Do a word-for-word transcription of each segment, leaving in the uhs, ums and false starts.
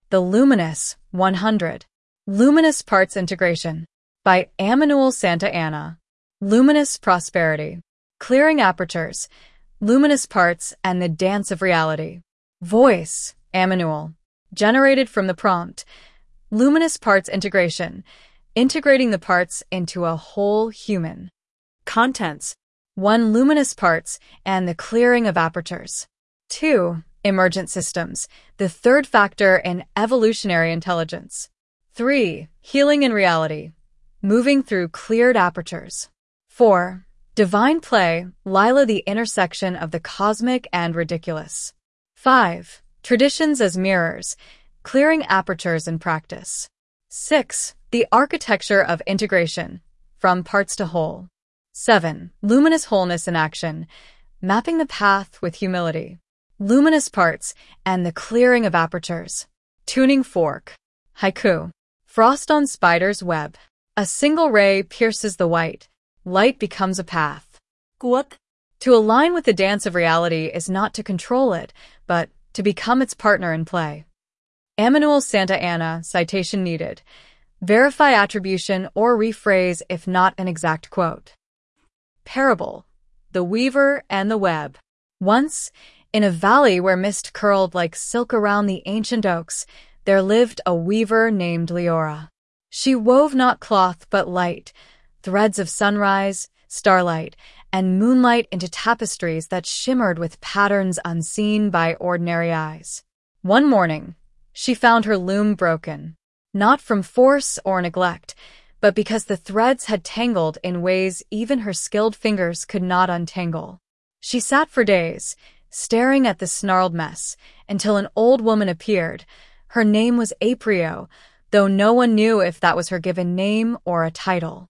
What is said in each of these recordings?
The Luminous one hundred. Luminous Parts Integration by Emmanuel Santa Anna. Luminous Prosperity. Clearing Apertures, Luminous Parts, and the Dance of Reality. Voice, Emmanuel. Generated from the prompt. Luminous Parts Integration, integrating the parts into a whole human. Contents: one. Luminous parts and the clearing of apertures. two. Emergent systems, the third factor in evolutionary intelligence. three. Healing in reality, moving through cleared apertures. four. Divine play, Lila, the intersection of the cosmic and ridiculous. five. Traditions as mirrors, clearing apertures in practice. six. The architecture of integration, from parts to whole. seven. Luminous wholeness in action, mapping the path with humility. Luminous parts and the clearing of apertures. Tuning fork. Haiku. Frost on spider's web. A single ray pierces the white. Light becomes a path. Quote: To align with the dance of reality is not to control it, but to become its partner in play. Emmanuel Santa Anna, citation needed. Verify attribution or rephrase if not an exact quote. Parable. The Weaver and the Web. Once, in a valley where mist curled like silk around the ancient oaks, there lived a weaver named Leora. She wove not cloth but light, threads of sunrise, starlight, and moonlight into tapestries that shimmered with patterns unseen by ordinary eyes. One morning, she found her loom broken, not from force or neglect, but because the threads had tangled in ways even her skilled fingers could not untangle. She sat for days, staring at the snarled mess, until an old woman appeared. Her name was Aprio, though no one knew if that was her given name or a title.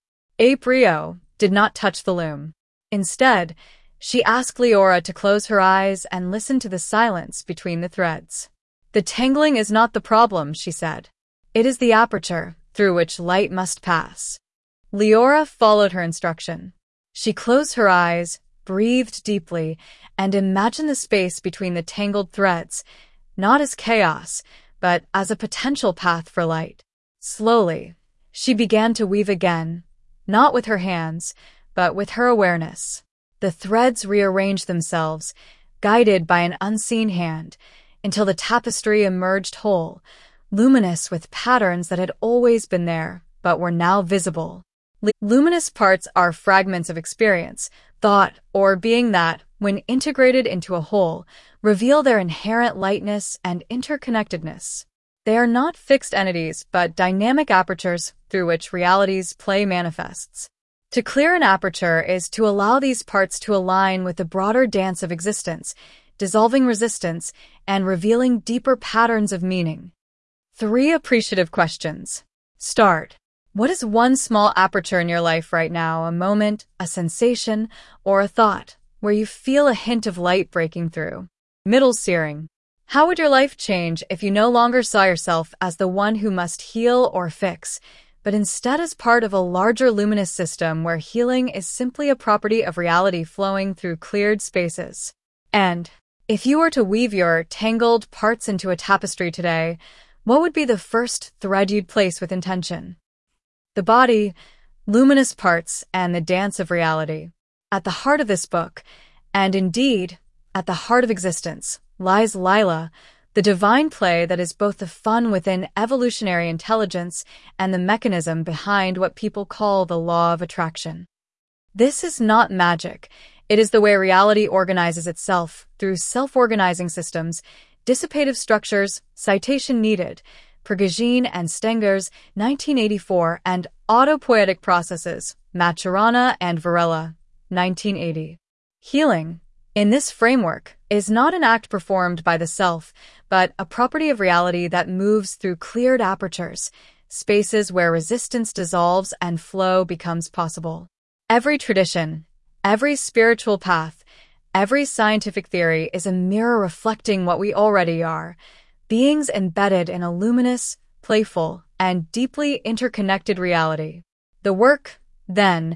Aprio did not touch the loom. Instead, she asked Leora to close her eyes and listen to the silence between the threads. The tangling is not the problem, she said. It is the aperture through which light must pass. Leora followed her instruction. She closed her eyes, breathed deeply, and imagined the space between the tangled threads, not as chaos, but as a potential path for light. Slowly, she began to weave again, not with her hands, but with her awareness. The threads rearranged themselves, guided by an unseen hand, until the tapestry emerged whole, luminous with patterns that had always been there, but were now visible. Luminous parts are fragments of experience, thought, or being that, when integrated into a whole, reveal their inherent lightness and interconnectedness. They are not fixed entities, but dynamic apertures through which reality's play manifests. To clear an aperture is to allow these parts to align with the broader dance of existence, dissolving resistance and revealing deeper patterns of meaning. Three appreciative questions. Start. What is one small aperture in your life right now, a moment, a sensation, or a thought, where you feel a hint of light breaking through? Middle searing. How would your life change if you no longer saw yourself as the one who must heal or fix, but instead as part of a larger luminous system where healing is simply a property of reality flowing through cleared spaces? And, if you were to weave your tangled parts into a tapestry today, what would be the first thread you'd place with intention? The body, luminous parts, and the dance of reality. At the heart of this book, and indeed, at the heart of existence, lies Lila, the divine play that is both the fun within evolutionary intelligence and the mechanism behind what people call the law of attraction. This is not magic. It is the way reality organizes itself through self-organizing systems, dissipative structures, citation needed, Prigogine and Stenger's nineteen eighty-four, and autopoietic processes, Maturana and Varela, nineteen eighty. Healing, in this framework, is not an act performed by the self, but a property of reality that moves through cleared apertures, spaces where resistance dissolves and flow becomes possible. Every tradition, every spiritual path, every scientific theory is a mirror reflecting what we already are, beings embedded in a luminous, playful, and deeply interconnected reality. The work, then,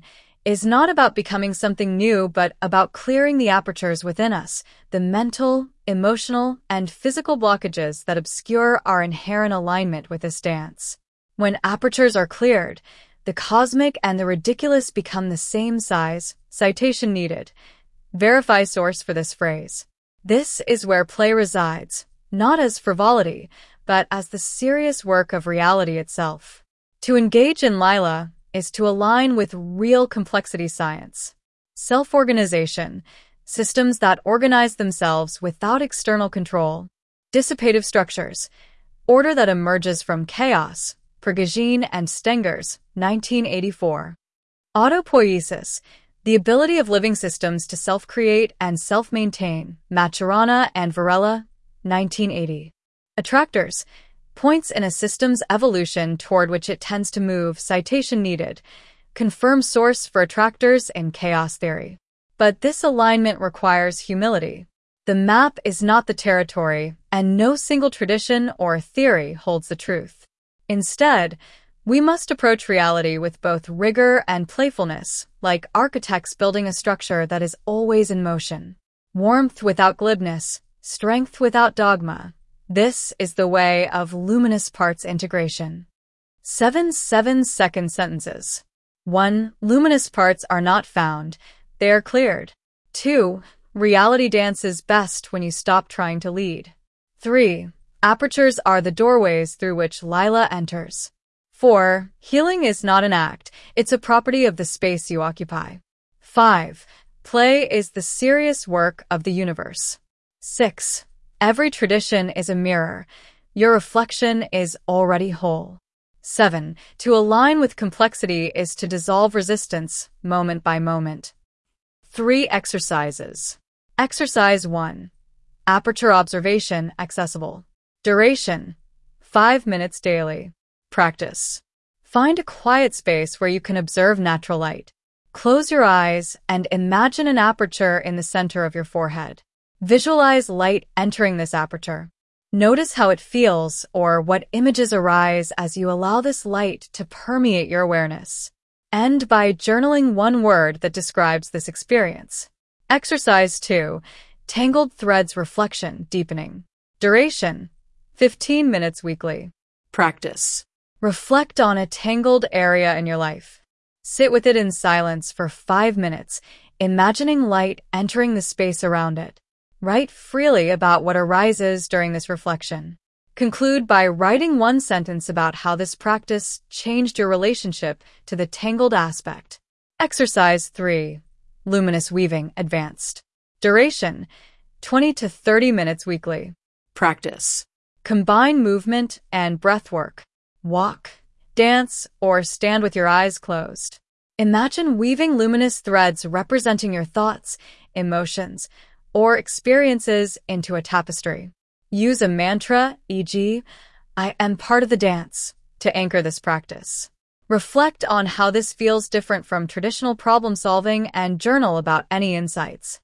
is not about becoming something new, but about clearing the apertures within us, the mental, emotional, and physical blockages that obscure our inherent alignment with this dance. When apertures are cleared, the cosmic and the ridiculous become the same size. Citation needed. Verify source for this phrase. This is where play resides, not as frivolity, but as the serious work of reality itself. To engage in Lila is to align with real complexity science. Self-organization, systems that organize themselves without external control. Dissipative structures, order that emerges from chaos. Prigogine and Stengers, nineteen eighty-four. Autopoiesis, the ability of living systems to self-create and self-maintain. Maturana and Varela, nineteen eighty. Attractors, points in a system's evolution toward which it tends to move. Citation needed. Confirm source for attractors in chaos theory. But this alignment requires humility. The map is not the territory, and no single tradition or theory holds the truth. Instead, we must approach reality with both rigor and playfulness, like architects building a structure that is always in motion. Warmth without glibness, strength without dogma. This is the way of luminous parts integration. Seven seven-second sentences. One. Luminous parts are not found, they are cleared. Two. Reality dances best when you stop trying to lead. Three. Apertures are the doorways through which Lila enters. Four. Healing is not an act, it's a property of the space you occupy. Five. Play is the serious work of the universe. Six. Every tradition is a mirror. Your reflection is already whole. Seven. To align with complexity is to dissolve resistance, moment by moment. Three exercises. Exercise one. Aperture observation accessible. Duration. Five minutes daily. Practice. Find a quiet space where you can observe natural light. Close your eyes and imagine an aperture in the center of your forehead. Visualize light entering this aperture. Notice how it feels or what images arise as you allow this light to permeate your awareness. End by journaling one word that describes this experience. Exercise two. Tangled threads reflection deepening. Duration. fifteen minutes weekly. Practice. Reflect on a tangled area in your life. Sit with it in silence for five minutes, imagining light entering the space around it. Write freely about what arises during this reflection. Conclude by writing one sentence about how this practice changed your relationship to the tangled aspect. Exercise three. Luminous weaving advanced. Duration. twenty to thirty minutes weekly. Practice. Combine movement and breath work. Walk, dance, or stand with your eyes closed. Imagine weaving luminous threads representing your thoughts, emotions, or experiences into a tapestry. Use a mantra, for example, I am part of the dance, to anchor this practice. Reflect on how this feels different from traditional problem solving and journal about any insights.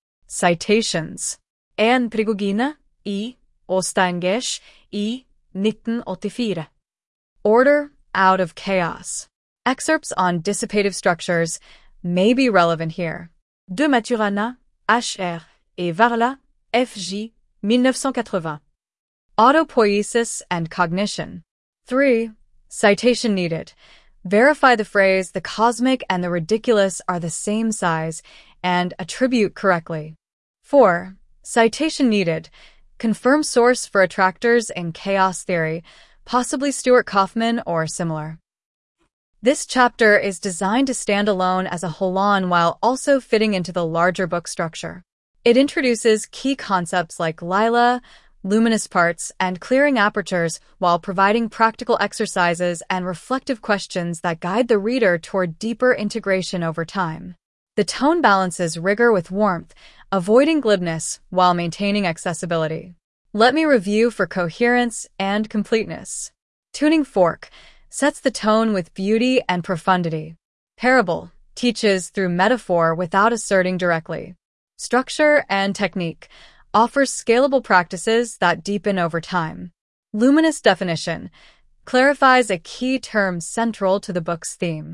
Citations. En Prigogine, I, og Stengers, I, nineteen eighty-four. Order out of chaos. Excerpts on dissipative structures may be relevant here. De Maturana, H R, et Varla, F J, nineteen eighty. Autopoiesis and cognition. three. Citation needed. Verify the phrase, the cosmic and the ridiculous are the same size, and attribute correctly. four. Citation needed. Confirm source for attractors in chaos theory, possibly Stuart Kauffman or similar. This chapter is designed to stand alone as a holon while also fitting into the larger book structure. It introduces key concepts like Lila, luminous parts, and clearing apertures while providing practical exercises and reflective questions that guide the reader toward deeper integration over time. The tone balances rigor with warmth, avoiding glibness while maintaining accessibility. Let me review for coherence and completeness. Tuning fork sets the tone with beauty and profundity. Parable teaches through metaphor without asserting directly. Structure and technique offers scalable practices that deepen over time. Luminous definition clarifies a key term central to the book's theme.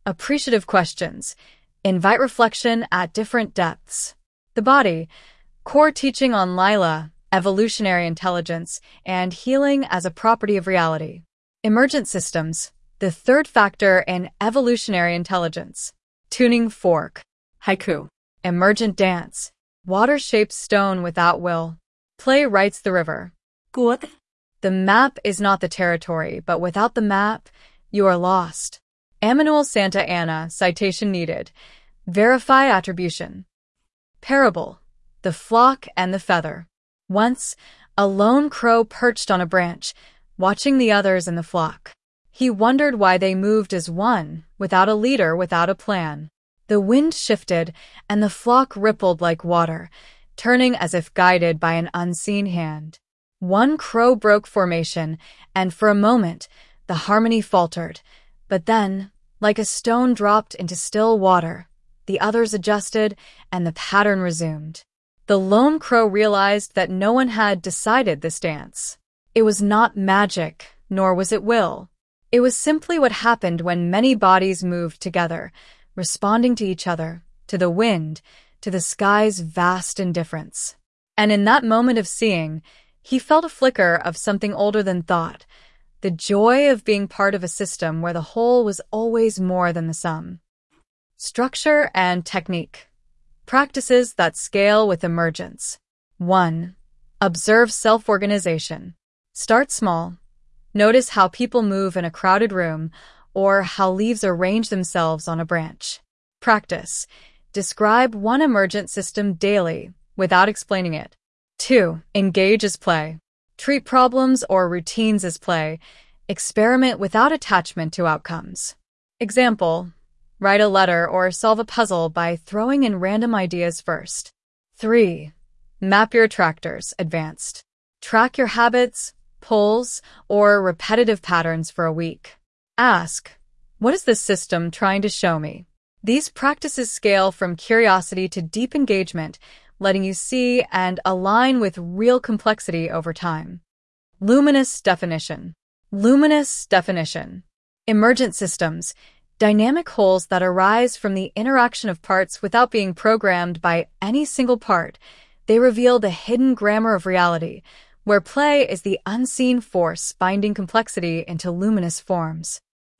Appreciative questions invite reflection at different depths. The body, core teaching on Lila, evolutionary intelligence, and healing as a property of reality. Emergent systems, the third factor in evolutionary intelligence. Tuning fork. Haiku. Emergent dance. Water shapes stone without will. Play writes the river. Good. The map is not the territory, but without the map, you are lost. Emmanuel Santa Anna, citation needed. Verify attribution. Parable. The flock and the feather. Once, a lone crow perched on a branch, watching the others in the flock. He wondered why they moved as one, without a leader, without a plan. The wind shifted, and the flock rippled like water, turning as if guided by an unseen hand. One crow broke formation, and for a moment, the harmony faltered. But then, like a stone dropped into still water, the others adjusted, and the pattern resumed. The lone crow realized that no one had decided this dance. It was not magic, nor was it will. It was simply what happened when many bodies moved together, responding to each other, to the wind, to the sky's vast indifference. And in that moment of seeing, he felt a flicker of something older than thought, the joy of being part of a system where the whole was always more than the sum. Structure and technique. Practices that scale with emergence. one. Observe self-organization. Start small. Notice how people move in a crowded room or how leaves arrange themselves on a branch. Practice. Describe one emergent system daily without explaining it. two. Engage as play. Treat problems or routines as play. Experiment without attachment to outcomes. Example. Write a letter or solve a puzzle by throwing in random ideas first. three. Map your attractors, advanced. Track your habits, pulls, or repetitive patterns for a week. Ask, what is this system trying to show me? These practices scale from curiosity to deep engagement, letting you see and align with real complexity over time. Luminous definition. Luminous definition. Emergent systems, dynamic wholes that arise from the interaction of parts without being programmed by any single part. They reveal the hidden grammar of reality, where play is the unseen force binding complexity into luminous forms.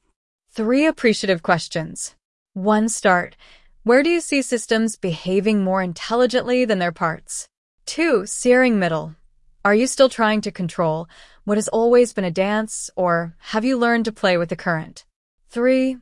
Three appreciative questions. one. Start. Where do you see systems behaving more intelligently than their parts? two. Searing middle. Are you still trying to control what has always been a dance, or have you learned to play with the current? three.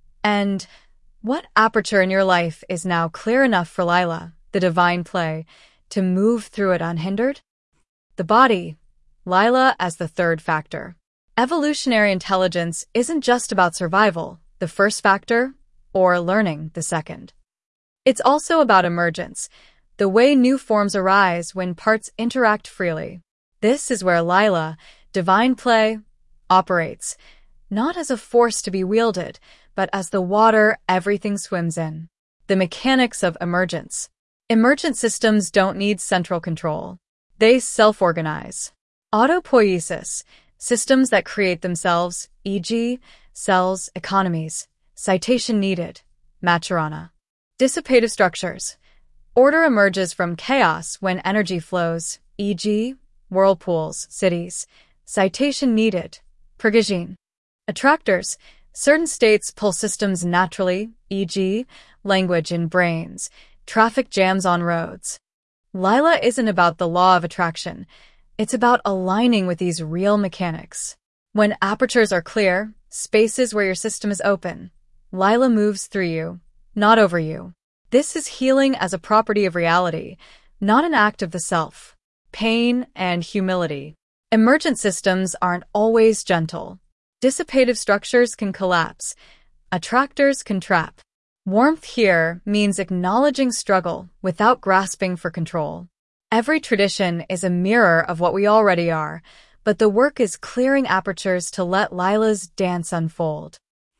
And what aperture in your life is now clear enough for Lila, the divine play, to move through it unhindered? The body, Lila as the third factor. Evolutionary intelligence isn't just about survival, the first factor, or learning, the second. It's also about emergence, the way new forms arise when parts interact freely. This is where Lila, divine play, operates, not as a force to be wielded, but as the water everything swims in. The mechanics of emergence. Emergent systems don't need central control. They self-organize. Autopoiesis, systems that create themselves, for example, cells, economies. Citation needed. Maturana. Dissipative structures. Order emerges from chaos when energy flows, for example, whirlpools, cities. Citation needed. Prigogine. Attractors. Certain states pull systems naturally, for example, language in brains, traffic jams on roads. Lila isn't about the law of attraction. It's about aligning with these real mechanics. When apertures are clear, spaces where your system is open, Lila moves through you, not over you. This is healing as a property of reality, not an act of the self. Pain and humility. Emergent systems aren't always gentle. Dissipative structures can collapse. Attractors can trap. Warmth here means acknowledging struggle without grasping for control. Every tradition is a mirror of what we already are, but the work is clearing apertures to let Lila's dance unfold.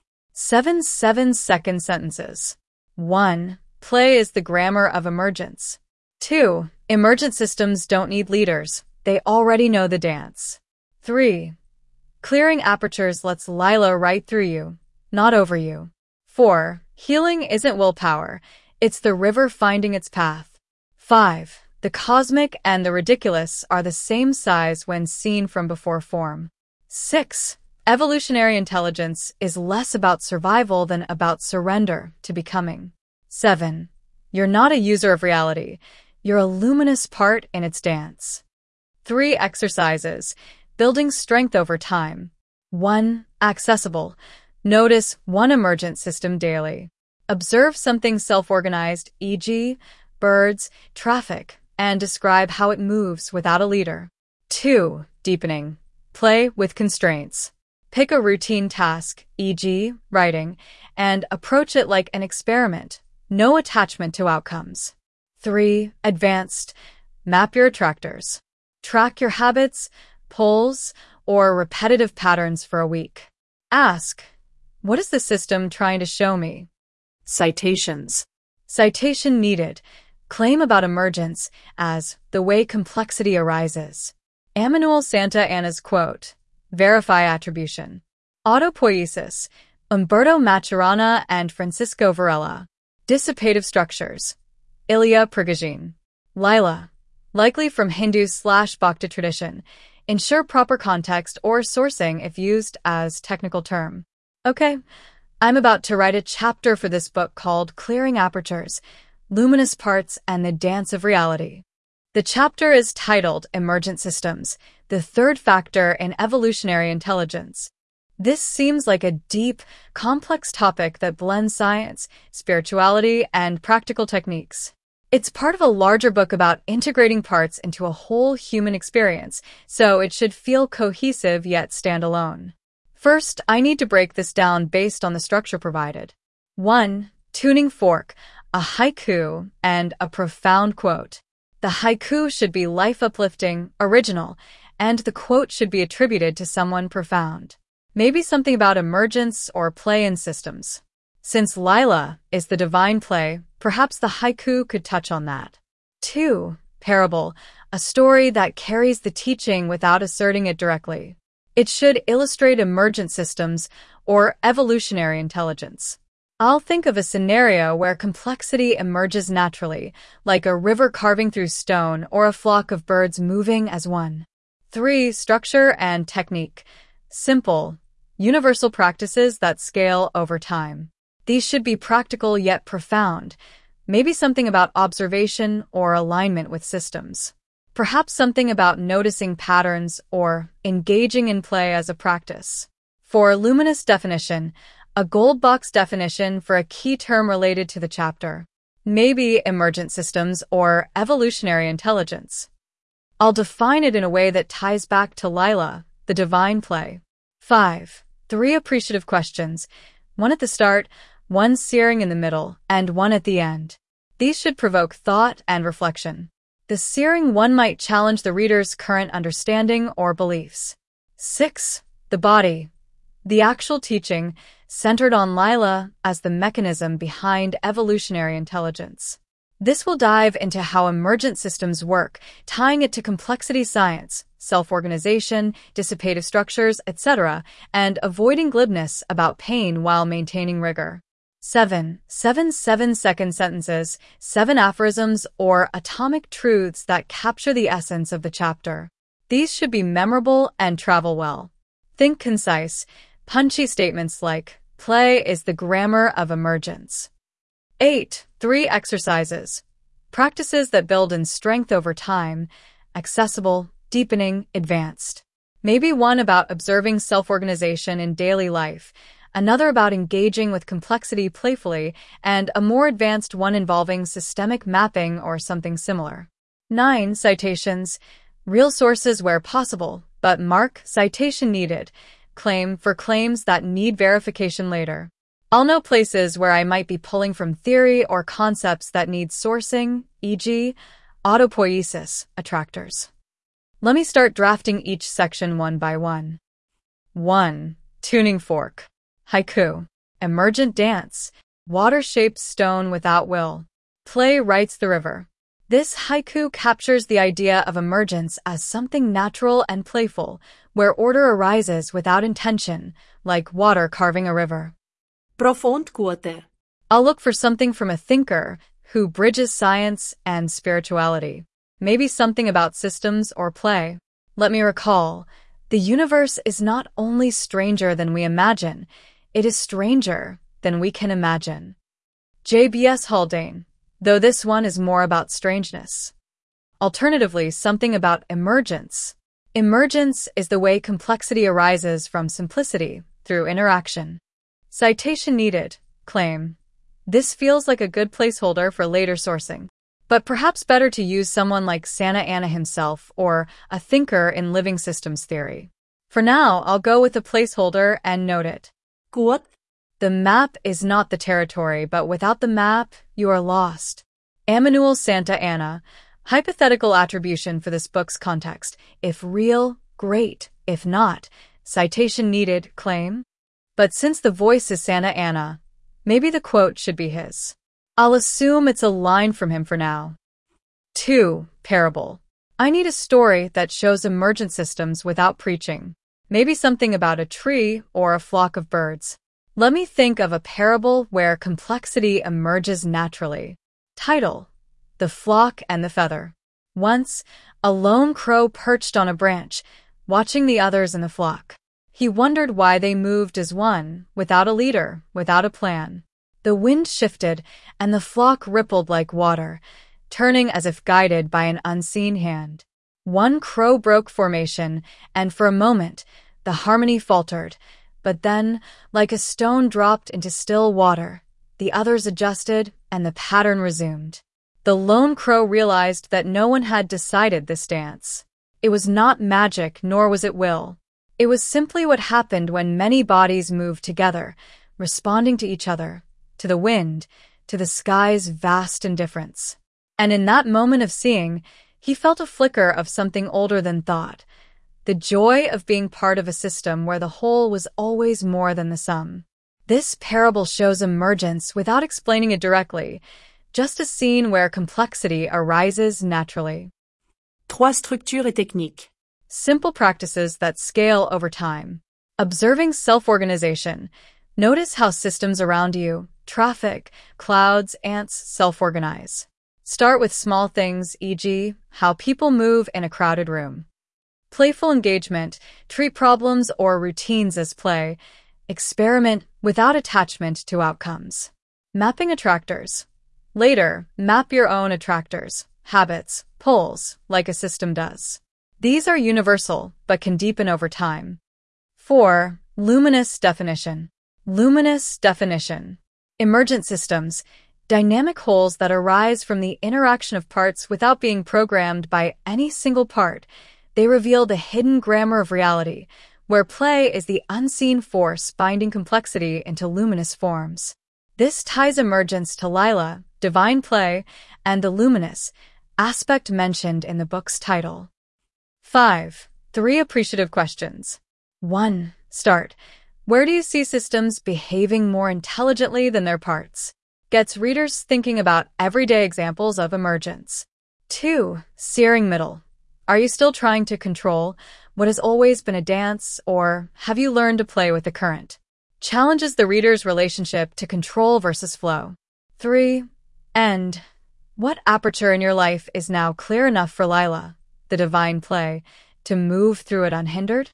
Seven seven-second sentences. one. Play is the grammar of emergence. two. Emergent systems don't need leaders. They already know the dance. three. Clearing apertures lets Lila right through you, not over you. four. Healing isn't willpower. It's the river finding its path. five. The cosmic and the ridiculous are the same size when seen from before form. six. Evolutionary intelligence is less about survival than about surrender to becoming. seven. You're not a user of reality. You're a luminous part in its dance. three. Exercises. Building strength over time. one. Accessible. Notice one emergent system daily. Observe something self-organized, for example, birds, traffic, and describe how it moves without a leader. two. Deepening. Play with constraints. Pick a routine task, for example, writing, and approach it like an experiment. No attachment to outcomes. three. Advanced. Map your attractors. Track your habits, pulls, or repetitive patterns for a week. Ask, what is the system trying to show me? Citations. Citation needed. Claim about emergence as the way complexity arises. Emmanuel Santa Anna's quote. Verify attribution. Autopoiesis. Umberto Maturana and Francisco Varela. Dissipative structures. Ilya Prigogine. Lila. Likely from Hindu slash Bhakti tradition. Ensure proper context or sourcing if used as technical term. Okay, I'm about to write a chapter for this book called Clearing Apertures, Luminous Parts and the Dance of Reality. The chapter is titled Emergent Systems, the Third Factor in Evolutionary Intelligence. This seems like a deep, complex topic that blends science, spirituality, and practical techniques. It's part of a larger book about integrating parts into a whole human experience, so it should feel cohesive yet stand alone. First, I need to break this down based on the structure provided. one. Tuning fork, a haiku, and a profound quote. The haiku should be life-uplifting, original, and the quote should be attributed to someone profound. Maybe something about emergence or play in systems. Since Lila is the divine play, perhaps the haiku could touch on that. two. Parable, a story that carries the teaching without asserting it directly. It should illustrate emergent systems or evolutionary intelligence. I'll think of a scenario where complexity emerges naturally, like a river carving through stone or a flock of birds moving as one. three. Structure and technique. Simple, universal practices that scale over time. These should be practical yet profound, maybe something about observation or alignment with systems. Perhaps something about noticing patterns or engaging in play as a practice. For luminous definition, a gold box definition for a key term related to the chapter. Maybe emergent systems or evolutionary intelligence. I'll define it in a way that ties back to Lila, the divine play. five. Three appreciative questions, one at the start, one searing in the middle, and one at the end. These should provoke thought and reflection. The searing one might challenge the reader's current understanding or beliefs. six. The body. The actual teaching, centered on Lila as the mechanism behind evolutionary intelligence. This will dive into how emergent systems work, tying it to complexity science, self-organization, dissipative structures, et cetera, and avoiding glibness about pain while maintaining rigor. seven. Seven seven-second sentences, seven aphorisms or atomic truths that capture the essence of the chapter. These should be memorable and travel well. Think concise, punchy statements like, play is the grammar of emergence. eight. Three exercises. Practices that build in strength over time, accessible, deepening, advanced. Maybe one about observing self-organization in daily life, another about engaging with complexity playfully, and a more advanced one involving systemic mapping or something similar. nine. Citations. Real sources where possible, but mark citation needed. Claim for claims that need verification later. I'll know places where I might be pulling from theory or concepts that need sourcing, for example, autopoiesis, attractors. Let me start drafting each section one by one. one. Tuning fork. Haiku. Emergent dance. Water-shaped stone without will. Play writes the river. This haiku captures the idea of emergence as something natural and playful, where order arises without intention, like water carving a river. Profund quote. I'll look for something from a thinker who bridges science and spirituality. Maybe something about systems or play. Let me recall, the universe is not only stranger than we imagine, it is stranger than we can imagine. J B S Haldane, though this one is more about strangeness. Alternatively, something about emergence. Emergence is the way complexity arises from simplicity through interaction. Citation needed, claim. This feels like a good placeholder for later sourcing, but perhaps better to use someone like Santa Anna himself or a thinker in living systems theory. For now, I'll go with a placeholder and note it. Quote. The map is not the territory, but without the map, you are lost. Emmanuel Santa Anna. Hypothetical attribution for this book's context. If real, great. If not, citation needed, claim. But since the voice is Santa Anna, maybe the quote should be his. I'll assume it's a line from him for now. two. Parable. I need a story that shows emergent systems without preaching. Maybe something about a tree or a flock of birds. Let me think of a parable where complexity emerges naturally. Title: The Flock and the Feather. Once, a lone crow perched on a branch, watching the others in the flock. He wondered why they moved as one, without a leader, without a plan. The wind shifted, and the flock rippled like water, turning as if guided by an unseen hand. One crow broke formation, and for a moment, the harmony faltered. But then, like a stone dropped into still water, the others adjusted, and the pattern resumed. The lone crow realized that no one had decided this dance. It was not magic, nor was it will. It was simply what happened when many bodies moved together, responding to each other, to the wind, to the sky's vast indifference. And in that moment of seeing, he felt a flicker of something older than thought, the joy of being part of a system where the whole was always more than the sum. This parable shows emergence without explaining it directly, just a scene where complexity arises naturally. Trois structures et techniques. Simple practices that scale over time. Observing self-organization. Notice how systems around you, traffic, clouds, ants, self-organize. Start with small things, for example, how people move in a crowded room. Playful engagement. Treat problems or routines as play. Experiment without attachment to outcomes. Mapping attractors. Later, map your own attractors, habits, pulls, like a system does. These are universal, but can deepen over time. four. Luminous definition. Luminous definition. Emergent systems. Dynamic wholes that arise from the interaction of parts without being programmed by any single part. They reveal the hidden grammar of reality, where play is the unseen force binding complexity into luminous forms. This ties emergence to Lila, divine play, and the luminous aspect mentioned in the book's title. five. Three appreciative questions. one. Start. Where do you see systems behaving more intelligently than their parts? Gets readers thinking about everyday examples of emergence. two. Searing middle. Are you still trying to control what has always been a dance, or have you learned to play with the current? Challenges the reader's relationship to control versus flow. three. End. What aperture in your life is now clear enough for Lila, the divine play, to move through it unhindered?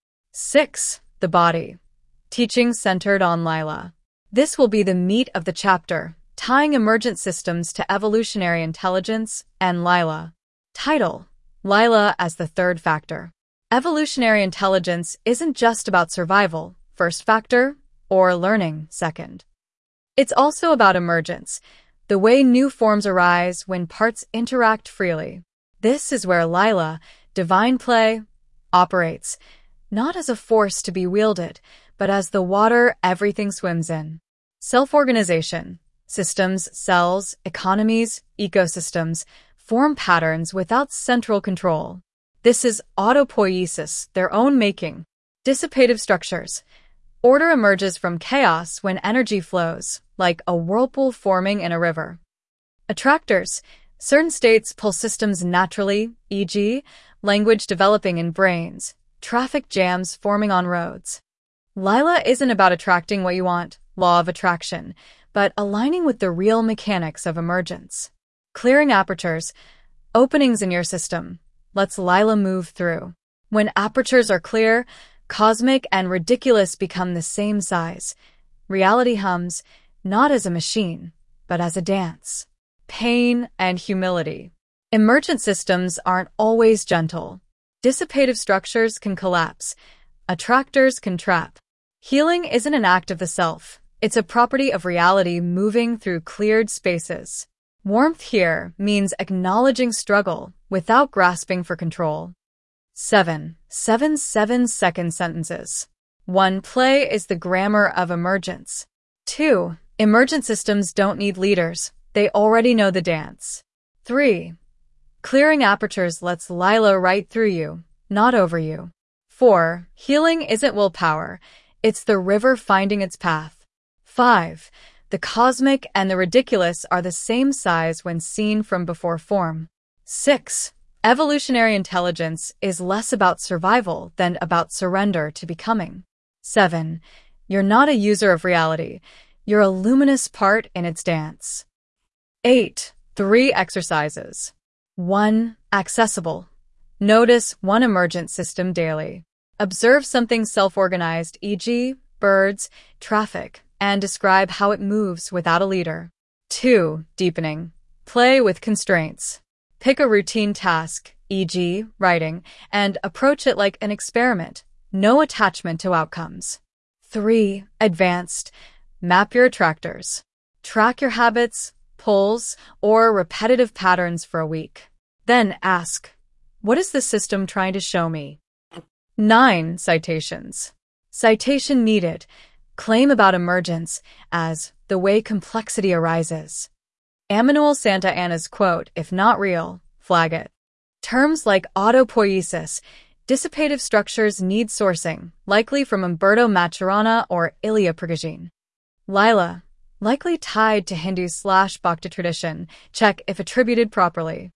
six. The body. Teaching centered on Lila. This will be the meat of the chapter, tying emergent systems to evolutionary intelligence and Lila. Title: Lila as the third factor. Evolutionary intelligence isn't just about survival, first factor, or learning, second. It's also about emergence, the way new forms arise when parts interact freely. This is where Lila, divine play, operates, not as a force to be wielded, but as the water everything swims in. Self-organization, systems, cells, economies, ecosystems, form patterns without central control. This is autopoiesis, their own making. Dissipative structures. Order emerges from chaos when energy flows, like a whirlpool forming in a river. Attractors. Certain states pull systems naturally, for example, language developing in brains, traffic jams forming on roads. Lila isn't about attracting what you want, law of attraction, but aligning with the real mechanics of emergence. Clearing apertures, openings in your system, lets Lila move through. When apertures are clear, cosmic and ridiculous become the same size. Reality hums, not as a machine, but as a dance. Pain and humility. Emergent systems aren't always gentle. Dissipative structures can collapse. Attractors can trap. Healing isn't an act of the self. It's a property of reality moving through cleared spaces. Warmth here means acknowledging struggle without grasping for control. Seven. Seven seven-second sentences. One. Play is the grammar of emergence. Two. Emergent systems don't need leaders. They already know the dance. Three. Clearing apertures lets Lila right through you, not over you. Four. Healing isn't willpower. It's the river finding its path. Five. The cosmic and the ridiculous are the same size when seen from before form. Six. Evolutionary intelligence is less about survival than about surrender to becoming. Seven. You're not a user of reality. You're a luminous part in its dance. Eight. Three exercises. One. Accessible. Notice one emergent system daily. Observe something self-organized, for example, birds, traffic, and describe how it moves without a leader. Two. Deepening. Play with constraints. Pick a routine task, for example, writing, and approach it like an experiment. No attachment to outcomes. Three. Advanced. Map your attractors. Track your habits, pulls, or repetitive patterns for a week. Then ask, what is the system trying to show me? Nine. Citations. Citation needed. Claim about emergence as the way complexity arises. Emmanuel Santayana's quote, if not real, flag it. Terms like autopoiesis, dissipative structures need sourcing, likely from Umberto Maturana or Ilya Prigogine. Lila, likely tied to Hindu slash Bhakti tradition, check if attributed properly.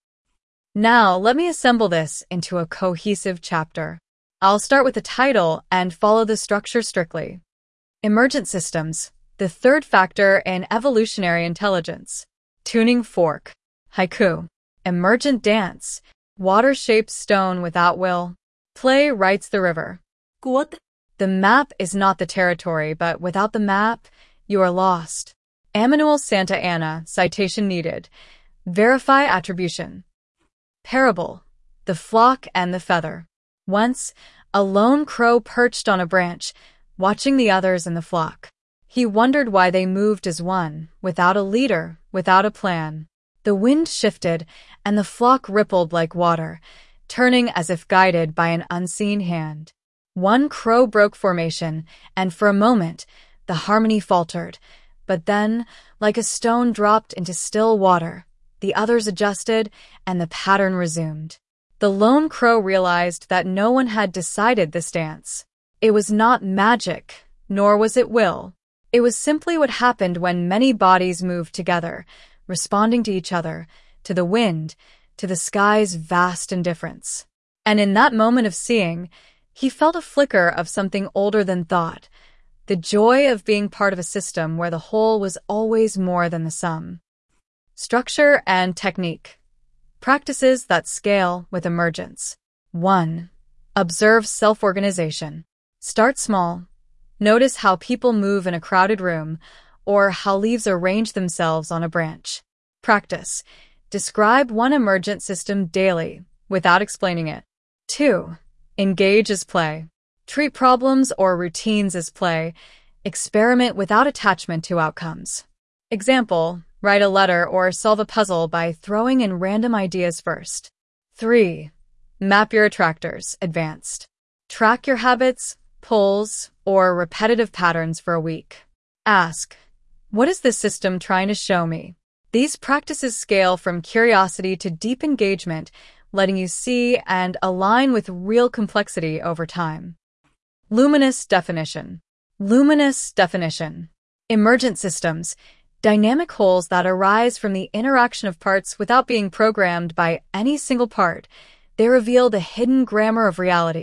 Now, let me assemble this into a cohesive chapter. I'll start with the title and follow the structure strictly. Emergent systems, the third factor in evolutionary intelligence. Tuning fork. Haiku. Emergent dance. Water-shaped stone without will. Play writes the river. Quote. The map is not the territory, but without the map, you are lost. Emmanuel Santayana, citation needed. Verify attribution. Parable. The flock and the feather. Once, a lone crow perched on a branch, watching the others in the flock. He wondered why they moved as one, without a leader, without a plan. The wind shifted, and the flock rippled like water, turning as if guided by an unseen hand. One crow broke formation, and for a moment, the harmony faltered. But then, like a stone dropped into still water, the others adjusted, and the pattern resumed. The lone crow realized that no one had decided this dance. It was not magic, nor was it will. It was simply what happened when many bodies moved together, responding to each other, to the wind, to the sky's vast indifference. And in that moment of seeing, he felt a flicker of something older than thought, the joy of being part of a system where the whole was always more than the sum. Structure and technique. Practices that scale with emergence. One. Observe self-organization. Start small. Notice how people move in a crowded room, or how leaves arrange themselves on a branch. Practice. Describe one emergent system daily, without explaining it. Two. Engage as play. Treat problems or routines as play. Experiment without attachment to outcomes. Example, write a letter or solve a puzzle by throwing in random ideas first. Three. Map your attractors, advanced. Track your habits, pulls, or repetitive patterns for a week. Ask, what is this system trying to show me? These practices scale from curiosity to deep engagement, letting you see and align with real complexity over time. Luminous definition. Luminous definition. Emergent systems, dynamic wholes that arise from the interaction of parts without being programmed by any single part. They reveal the hidden grammar of reality,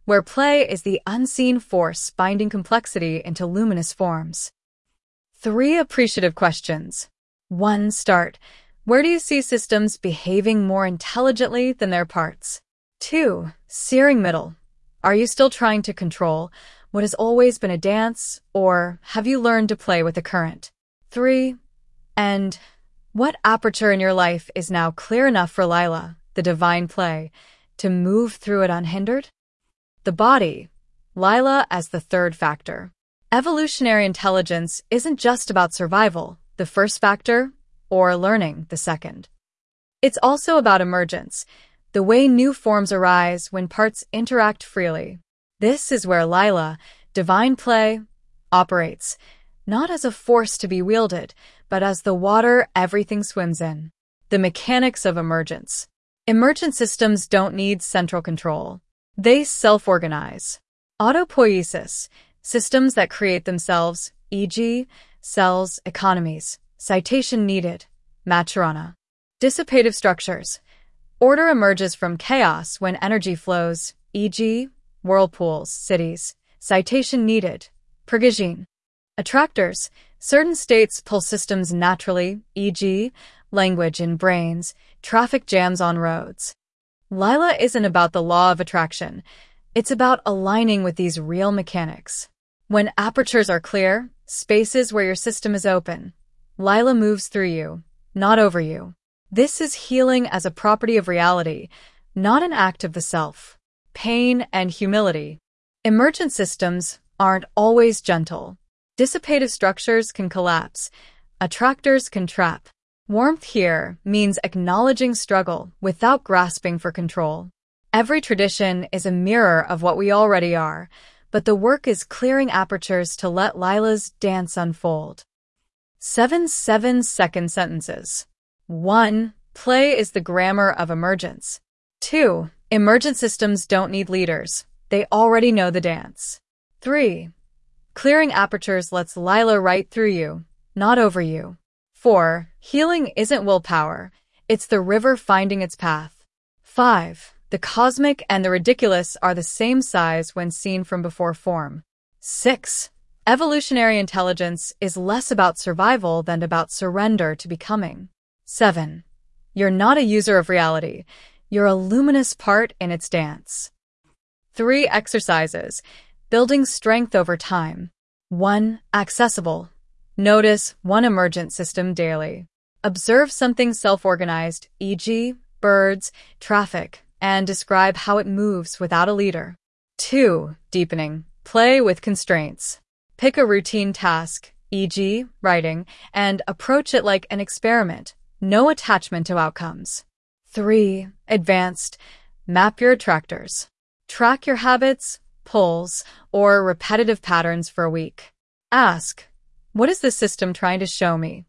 where play is the unseen force binding complexity into luminous forms. Three appreciative questions. One. Start. Where do you see systems behaving more intelligently than their parts? Two. Searing middle. Are you still trying to control what has always been a dance, or have you learned to play with the current? Three. And what aperture in your life is now clear enough for Lila, the divine play, to move through it unhindered? The body. Lila as the third factor. Evolutionary intelligence isn't just about survival, the first factor, or learning, the second. It's also about emergence, the way new forms arise when parts interact freely. This is where Lila, divine play, operates, not as a force to be wielded, but as the water everything swims in. The mechanics of emergence. Emergent systems don't need central control. They self-organize. Autopoiesis, systems that create themselves, for example, cells, economies. Citation needed. Majorana. Dissipative structures. Order emerges from chaos when energy flows, for example, whirlpools, cities. Citation needed. Prigogine. Attractors. Certain states pull systems naturally, for example, language in brains, traffic jams on roads. Lila isn't about the law of attraction. It's about aligning with these real mechanics. When apertures are clear, spaces where your system is open, Lila moves through you, not over you. This is healing as a property of reality, not an act of the self. Pain and humility. Emergent systems aren't always gentle. Dissipative structures can collapse. Attractors can trap. Warmth here means acknowledging struggle without grasping for control. Every tradition is a mirror of what we already are, but the work is clearing apertures to let Lila's dance unfold. Seven seven-second sentences. One. Play is the grammar of emergence. Two. Emergent systems don't need leaders. They already know the dance. Three. Clearing apertures lets Lila right through you, not over you. Four. Healing isn't willpower. It's the river finding its path. Five. The cosmic and the ridiculous are the same size when seen from before form. Six. Evolutionary intelligence is less about survival than about surrender to becoming. Seven. You're not a user of reality. You're a luminous part in its dance. Three exercises. Building strength over time. One. Accessible. Notice one emergent system daily. Observe something self-organized, for example, birds, traffic, and describe how it moves without a leader. Two. Deepening. Play with constraints. Pick a routine task, for example, writing, and approach it like an experiment. No attachment to outcomes. Three. Advanced. Map your attractors. Track your habits, pulls, or repetitive patterns for a week. Ask, what is this system trying to show me?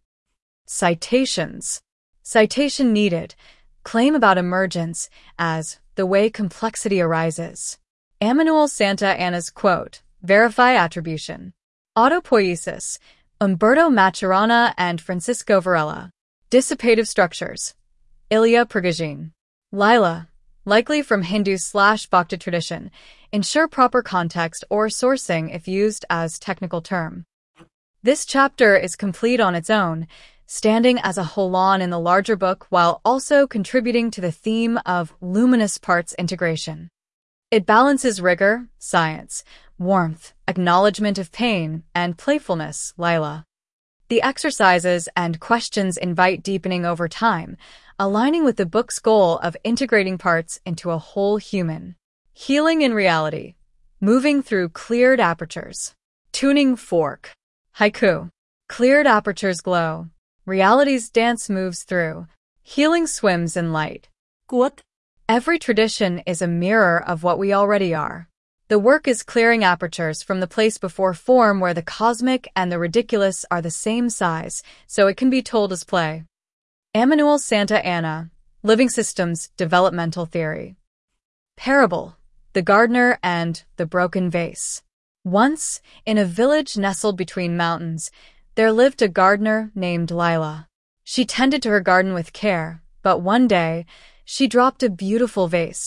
Citations. Citation needed. Claim about emergence as the way complexity arises. Emmanuel Santa Anna's quote, verify attribution. Autopoiesis. Umberto Maturana and Francisco Varela. Dissipative structures. Ilya Prigogine. Lila, likely from Hindu slash Bhakti tradition, ensure proper context or sourcing if used as technical term. This chapter is complete on its own, standing as a holon in the larger book while also contributing to the theme of luminous parts integration. It balances rigor, science, warmth, acknowledgement of pain, and playfulness, Lila. The exercises and questions invite deepening over time, aligning with the book's goal of integrating parts into a whole human. Healing in reality. Moving through cleared apertures. Tuning fork. Haiku. Cleared apertures glow. Reality's dance moves through. Healing swims in light. Quote. Every tradition is a mirror of what we already are. The work is clearing apertures from the place before form where the cosmic and the ridiculous are the same size, so it can be told as play. Emmanuel Santa Anna, Living Systems, Developmental Theory. Parable, The Gardener and the Broken Vase. Once, in a village nestled between mountains, there lived a gardener named Lila. She tended to her garden with care, but one day, she dropped a beautiful vase.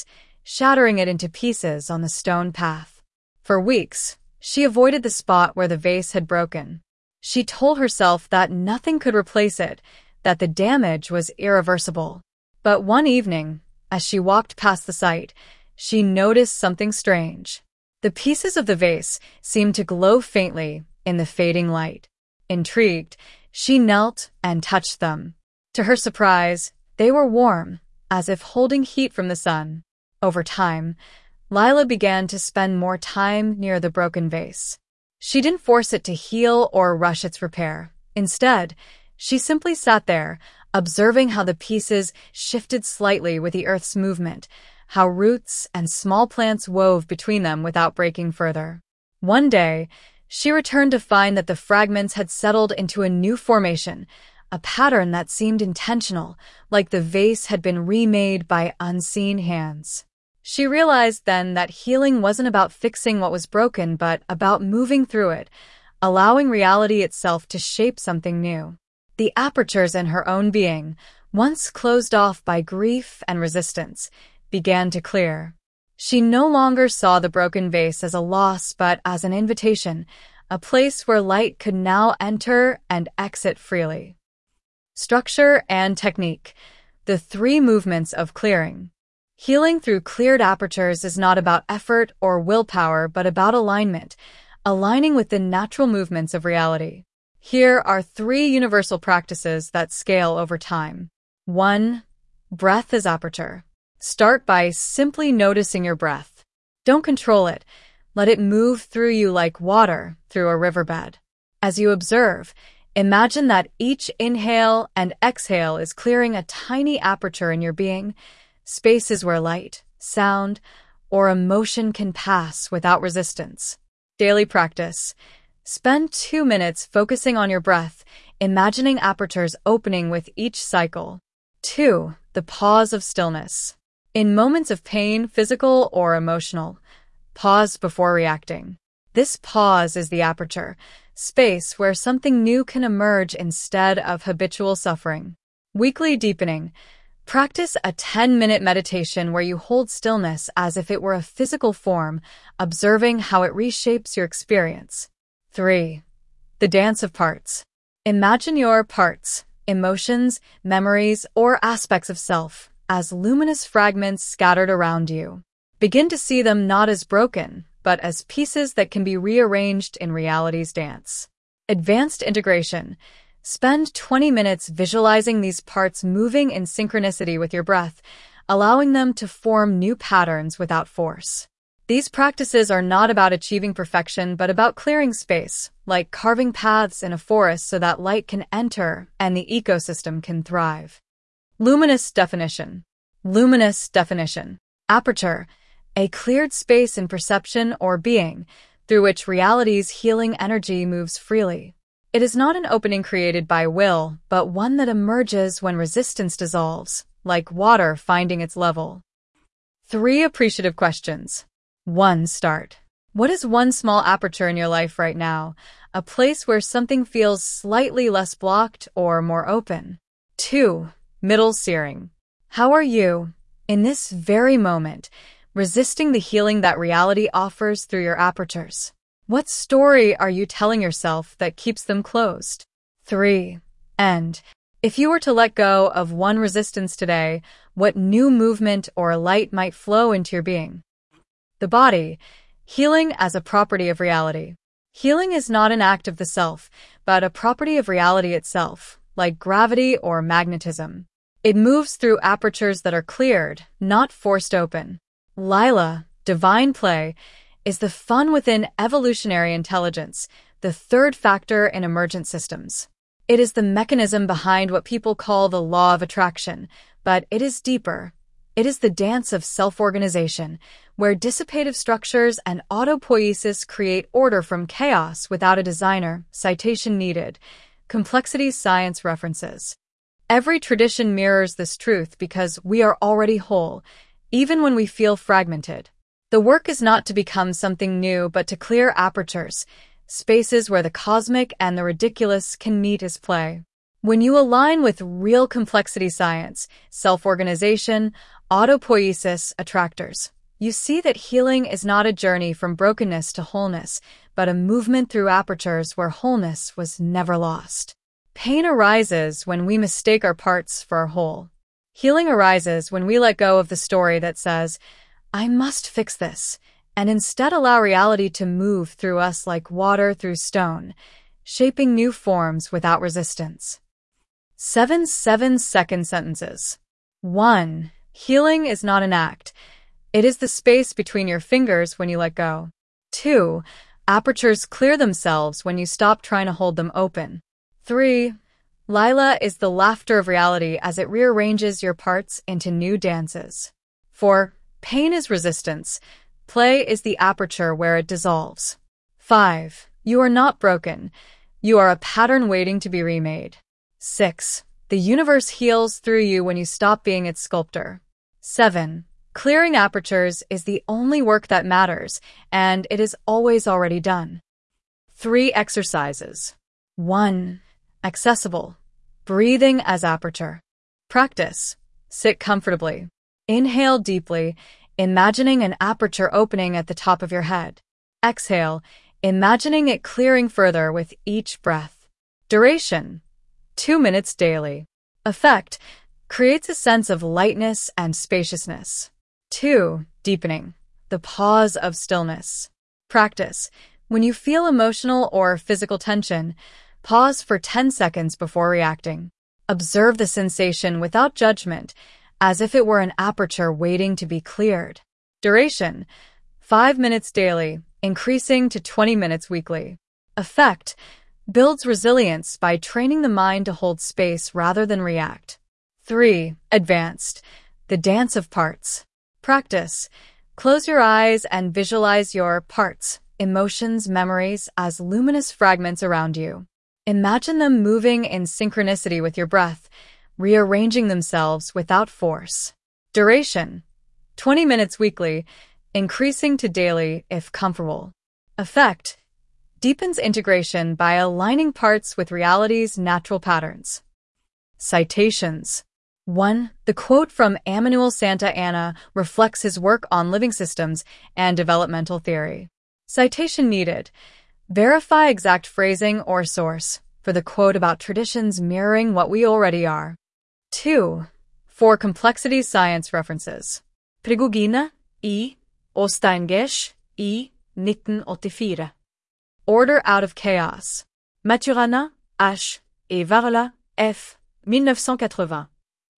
shattering it into pieces on the stone path. For weeks, she avoided the spot where the vase had broken. She told herself that nothing could replace it, that the damage was irreversible. But one evening, as she walked past the site, she noticed something strange. The pieces of the vase seemed to glow faintly in the fading light. Intrigued, she knelt and touched them. To her surprise, they were warm, as if holding heat from the sun. Over time, Lila began to spend more time near the broken vase. She didn't force it to heal or rush its repair. Instead, she simply sat there, observing how the pieces shifted slightly with the earth's movement, how roots and small plants wove between them without breaking further. One day, she returned to find that the fragments had settled into a new formation, a pattern that seemed intentional, like the vase had been remade by unseen hands. She realized then that healing wasn't about fixing what was broken, but about moving through it, allowing reality itself to shape something new. The apertures in her own being, once closed off by grief and resistance, began to clear. She no longer saw the broken vase as a loss, but as an invitation, a place where light could now enter and exit freely. Structure and technique, the three movements of clearing. Healing through cleared apertures is not about effort or willpower, but about alignment, aligning with the natural movements of reality. Here are three universal practices that scale over time. One, breath as aperture. Start by simply noticing your breath. Don't control it. Let it move through you like water through a riverbed. As you observe, imagine that each inhale and exhale is clearing a tiny aperture in your being, spaces where light, sound, or emotion can pass without resistance. Daily practice. Spend two minutes focusing on your breath, imagining apertures opening with each cycle. Two, the pause of stillness. In moments of pain, physical or emotional, pause before reacting. This pause is the aperture, space where something new can emerge instead of habitual suffering. Weekly deepening. Practice a ten-minute meditation where you hold stillness as if it were a physical form, observing how it reshapes your experience. Three, the dance of parts. Imagine your parts, emotions, memories, or aspects of self as luminous fragments scattered around you. Begin to see them not as broken, but as pieces that can be rearranged in reality's dance. Advanced integration. Spend twenty minutes visualizing these parts moving in synchronicity with your breath, allowing them to form new patterns without force. These practices are not about achieving perfection, but about clearing space, like carving paths in a forest so that light can enter and the ecosystem can thrive. Luminous definition. Luminous definition. Aperture, a cleared space in perception or being, through which reality's healing energy moves freely. It is not an opening created by will, but one that emerges when resistance dissolves, like water finding its level. Three appreciative questions. One, start. What is one small aperture in your life right now? A place where something feels slightly less blocked or more open. Two, middle searing. How are you, in this very moment, resisting the healing that reality offers through your apertures? What story are you telling yourself that keeps them closed? Three, end. If you were to let go of one resistance today, what new movement or light might flow into your being? The body, healing as a property of reality. Healing is not an act of the self, but a property of reality itself, like gravity or magnetism. It moves through apertures that are cleared, not forced open. Lila, divine play, is the fun within evolutionary intelligence, the third factor in emergent systems. It is the mechanism behind what people call the law of attraction, but it is deeper. It is the dance of self-organization, where dissipative structures and autopoiesis create order from chaos without a designer. Citation needed. Complexity Science references. Every tradition mirrors this truth because we are already whole, even when we feel fragmented. The work is not to become something new, but to clear apertures, spaces where the cosmic and the ridiculous can meet as play. When you align with real complexity science, self-organization, autopoiesis, attractors, you see that healing is not a journey from brokenness to wholeness, but a movement through apertures where wholeness was never lost. Pain arises when we mistake our parts for our whole. Healing arises when we let go of the story that says, I must fix this, and instead allow reality to move through us like water through stone, shaping new forms without resistance. Seven seven-second sentences. One. Healing is not an act. It is the space between your fingers when you let go. Two. Apertures clear themselves when you stop trying to hold them open. Three. Lila is the laughter of reality as it rearranges your parts into new dances. Four. Pain is resistance. Play is the aperture where it dissolves. Five. You are not broken. You are a pattern waiting to be remade. Six. The universe heals through you when you stop being its sculptor. Seven. Clearing apertures is the only work that matters, and it is always already done. Three exercises. One. Accessible. Breathing as aperture. Practice. Sit comfortably. Inhale deeply, imagining an aperture opening at the top of your head. Exhale, imagining it clearing further with each breath. Duration. Two minutes daily. Effect. Creates a sense of lightness and spaciousness. Two. Deepening. The pause of stillness. Practice. When you feel emotional or physical tension, pause for ten seconds before reacting. Observe the sensation without judgment, as if it were an aperture waiting to be cleared. Duration. Five minutes daily, increasing to twenty minutes weekly. Effect. Builds resilience by training the mind to hold space rather than react. Three. Advanced. The dance of parts. Practice. Close your eyes and visualize your parts, emotions, memories as luminous fragments around you. Imagine them moving in synchronicity with your breath, rearranging themselves without force. Duration. twenty minutes weekly, increasing to daily if comfortable. Effect. Deepens integration by aligning parts with reality's natural patterns. Citations. One. The quote from Emmanuel Santa Anna reflects his work on living systems and developmental theory. Citation needed. Verify exact phrasing or source for the quote about traditions mirroring what we already are. Two. For complexity science references. Prigogine, I. Osteingesch, I. nineteen eighty-four. Order out of chaos. Maturana, H. et Varela, F. nineteen eighty.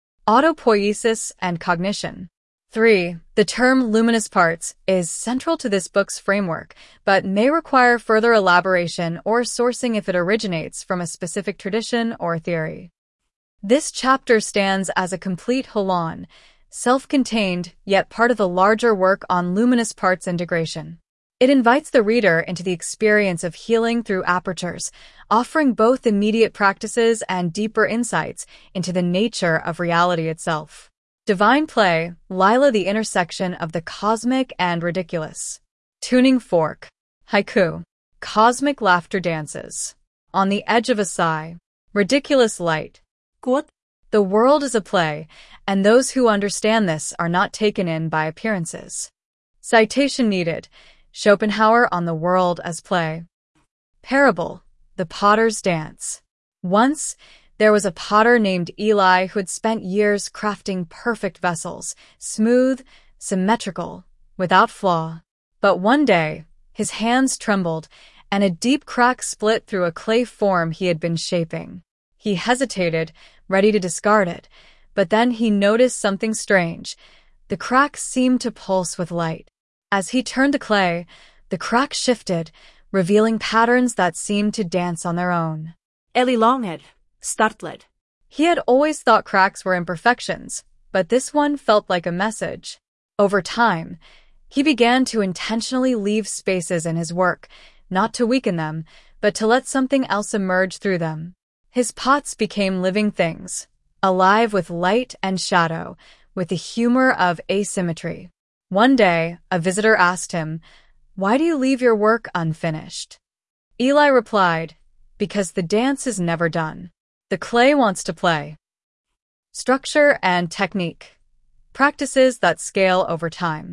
Autopoiesis and cognition. Three. The term luminous parts is central to this book's framework, but may require further elaboration or sourcing if it originates from a specific tradition or theory. This chapter stands as a complete whole, self-contained, yet part of the larger work on luminous parts integration. It invites the reader into the experience of healing through apertures, offering both immediate practices and deeper insights into the nature of reality itself. Divine Play, Lila, the intersection of the cosmic and ridiculous. Tuning fork. Haiku. Cosmic laughter dances. On the edge of a sigh. Ridiculous light. Quote. The world is a play, and those who understand this are not taken in by appearances. Citation needed. Schopenhauer on the world as play. Parable. The Potter's Dance. Once, there was a potter named Eli who had spent years crafting perfect vessels, smooth, symmetrical, without flaw. But one day, his hands trembled, and a deep crack split through a clay form he had been shaping. He hesitated, ready to discard it, but then he noticed something strange. The crack seemed to pulse with light. As he turned the clay, the crack shifted, revealing patterns that seemed to dance on their own. Eli Longhead, startled. He had always thought cracks were imperfections, but this one felt like a message. Over time, he began to intentionally leave spaces in his work, not to weaken them, but to let something else emerge through them. His pots became living things, alive with light and shadow, with the humor of asymmetry. One day, a visitor asked him, "Why do you leave your work unfinished?" Eli replied, "Because the dance is never done. The clay wants to play." Structure and technique. Practices that scale over time.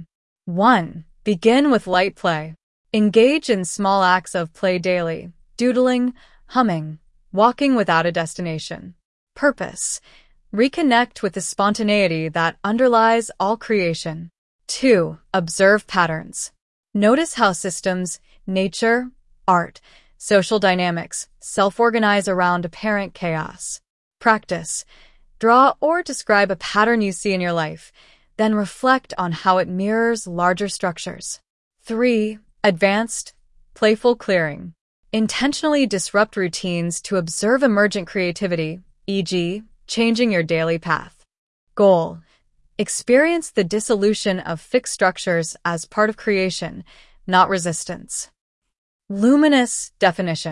one. Begin with light play. Engage in small acts of play daily, doodling, humming, walking without a destination. Purpose. Reconnect with the spontaneity that underlies all creation. two. Observe patterns. Notice how systems, nature, art, social dynamics self-organize around apparent chaos. Practice. Draw or describe a pattern you see in your life, then reflect on how it mirrors larger structures. three. Advanced, playful clearing. Intentionally disrupt routines to observe emergent creativity, for example, changing your daily path. Goal. Experience the dissolution of fixed structures as part of creation, not resistance. Luminous definition.